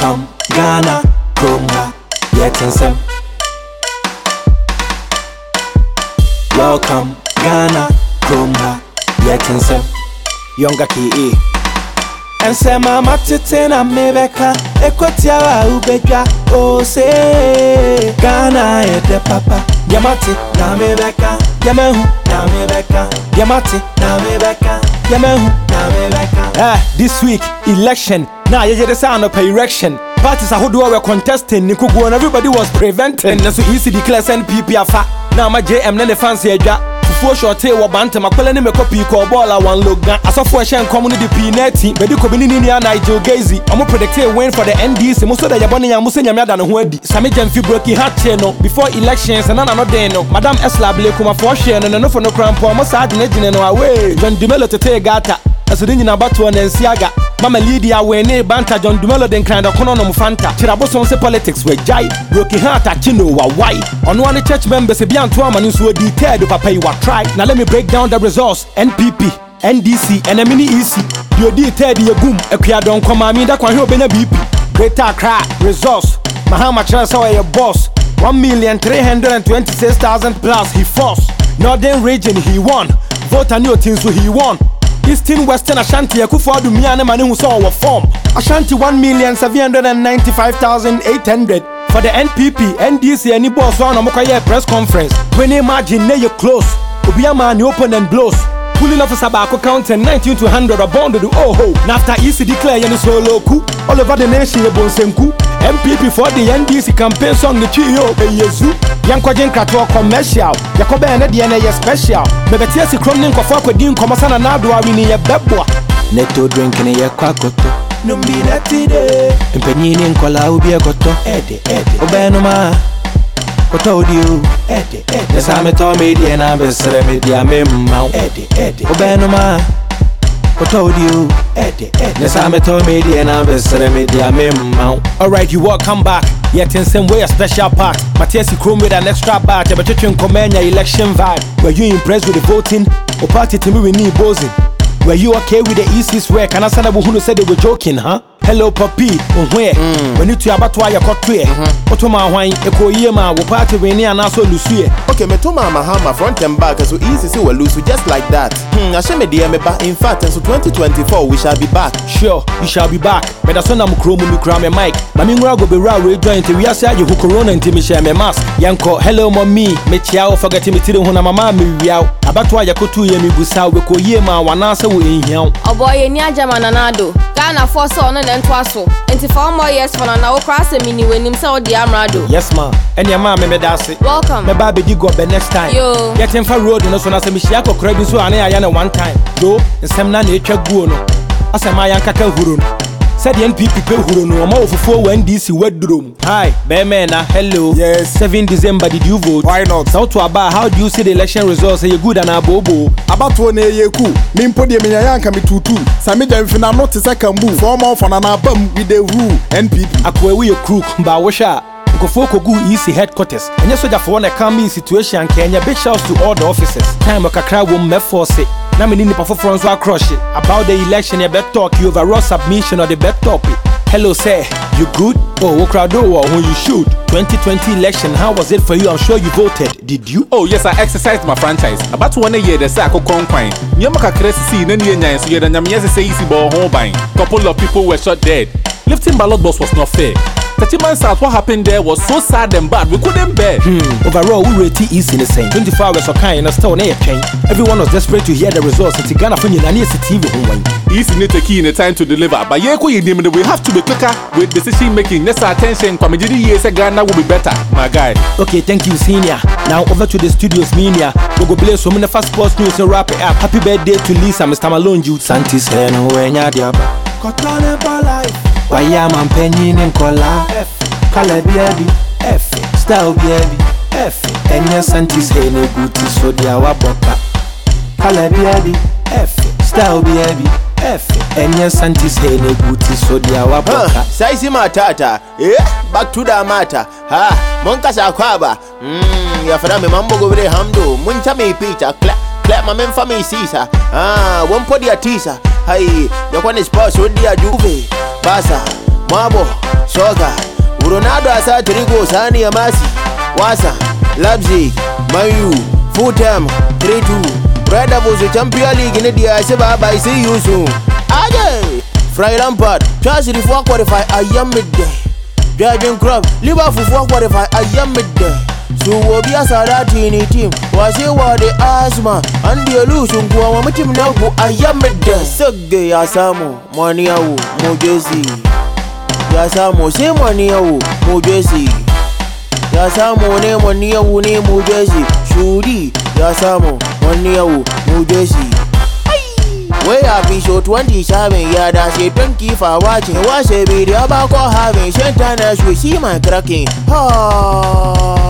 Welcome Ghana, Kromha, Yetinsem. Welcome Ghana, Kromha, Yetinsem. Younger K.E. And say mama titina mebeka Ekwatia ubeja Oh say Ghana ete papa Yamati na mebeka Yamehu na mebeka Yamati na mebeka Yamehu na mebeka. This week election now you hear the sound of erection. Parties are who were contesting Nikugu and everybody was preventing. And so easy declare NPP afa. Now my JM nene fancy eja for short tail banta makwele me copy ko ball one logan asofo shen community p90 bedi ko bini ni Nigel Gazy omo predict win for the NDC mo so da yabone ya mo se nyame ada no ho adi same jamfi broken heart chain no before elections and no den no madam Esla Blekuma for share no for no crampo mo sa de gine no away John Dumelo tete gata aso de nyina bato na nsiaga mama Lydia we ne banta John Dumelo den kind of kono no mfanta chirabo so say politics we jai broken heart achino wa why ono one church members e bia nto amanu so detailed papa you are try. Now let me break down the results. NPP, NDC, and a mini EC. You detailed your boom. Equia don't come at me that one here BP. Greater Accra results. Mahama Chancellor your boss. 1,326,000 plus he forced. Northern region he won. Vote and your team so he won. Eastern Western Ashanti Akufo-Addo Miane Mane who saw our form. Ashanti 1,795,800. For the NPP, NDC, any boss one a press conference. When you imagine you close, Obiama you open and blows. Pulling officer back counting 19 to 100 a bond to oh ho. After EC declare you solo coup all over the nation you bonsenku. MPP for the NDC campaign song the Chio Yezu. Yankwajen Krato commercial. Yakobe and the special. Maybe Tiasi Cromning for Din Comasana Nadu are in your bebwa. Neto drinking a quacoto. No be that today. Impenini in Kola Ubia Goto. Eddie, Obenoma. What told you? Eddie, yes, I'm a Tommy and I'm a Seremedia Memo. Eddie, Obenoma. What told you? Eddie, yes, I'm a Tommy and I'm a Seremedia Memo. Alright, you will come back. Yet in some way a special part. Matiasi Chrome with an extra bat. But you can command your election vibe. Were you impressed with the voting? Or party to me we need boozing? Were you okay with the EC's work? And I said who said they were joking, huh? Hello, Papi, where? When you to about why you got to Otoma wine, Eco Yema, will party when you and also Lucia. Okay, Metoma Mahama front and back, so easy to lose just like that. I shall me dear me back. In fact, so 2024 we shall be back. Sure, you shall be back. But as soon as I'm chrome me cram mic, Mamingra go be raw joint to we are saying you who corona and Timmy share me mask. Yanko, hello, mommy, Mechiao, forget me till when I'm me out. About why you could to Yemi Busa, we call Yema, one answer in here. Oh boy, in Yajamanado, Ghana for son and Twasso. And 4 more years for an hour cross a mini when himself the Amrado. Yes, ma. And your mamma me that's it. Welcome. My baby did go the next time. Yo. Get him for road and also as a Michiako credit so I one time. Go and some nature guno. As a Mayan Kaka Hurun. Said the NPP Hurun, no more for 4 when DC wet room. Hi, Bemena, hello. Yes. 7 December, did you vote? Why not? South to Aba, how do you see the election results? Are you good and a bobo? About 1 year cool. Mimpo de Minyan can be 2-2. Samija if I'm not a second move. 4 more for an album with the rule. NPP. Akwe we a crook, Bawasha. Kofoko go easy headquarters. And yes, so for one come situation, Kenya big shouts to all the officers. Time of a crowd will me force it. Now me need to perform so I crush it. About the election, you better talk you overall submission or the bet topic. Hello, sir, you good? Oh, what crowd when you shoot? 2020 election, how was it for you? I'm sure you voted. Did you? Oh, yes, I exercised my franchise. About 1 year, the Sako Conquine. Nyamaka Cressy, Nanya, so you had a say easy ball home buying. Couple of people were shot dead. Lifting ballot box was not fair. 30 months out, what happened there was so sad and bad, we couldn't bear. Overall, we rate easy the same. 24 hours of kind and still near change. Everyone was desperate to hear the results. It's Ghana for you and it's TV home. Easy need to key in the time to deliver. But yeah, we have to be quicker with decision making. Let's attention. Comedy years Ghana will be better, my guy. Okay, thank you, senior. Now over to the studios, media. We go play so many fast sports news and wrap it up. Happy birthday to Lisa, Mr. Malone, Jude Santis, and Wenya Diaba. Cotton for life. Why am I penny in Kola? F. Color baby. F. Style baby. F. And yes, Santis, Henny, good to so the our boca. Color baby. F. Style baby. F. And yes, Santis, Henny, good to so the our boca. Size matata. Back to the matter. Ha. Monkasa Kwaba. Yaframe Mambo go very hamdo. Muncha me pizza. Clap my men for me, Caesar. One podi a teaser. Hey, the one is boss, what do you do? Basa, Mabo, Soccer, Ronaldo asa 3 goals, Sani Amasi, Wasa, Leipzig, Man U, Fulham, 3-2. Red Devils Champions League in the Aseba by see you soon. Aye, Frank Lampard, Chelsea for qualify, I am midday. Jurgen Klopp, Liverpool for qualify, I am midday. So we'll be a Saratini team. Was it what the asthma and the illusion go on with him now? I am midday. Sugge Yasamo, Maniawu, Mojesi. Yasamo, say Maniawu, Mojesi. Yasamo, name Maniawu, name Mojesi. Shuri, Yasamo, Maniawu, Mojesi. We have been show 27 years, that's a 20 for watching. Watch a video about having Satan as we see my cracking.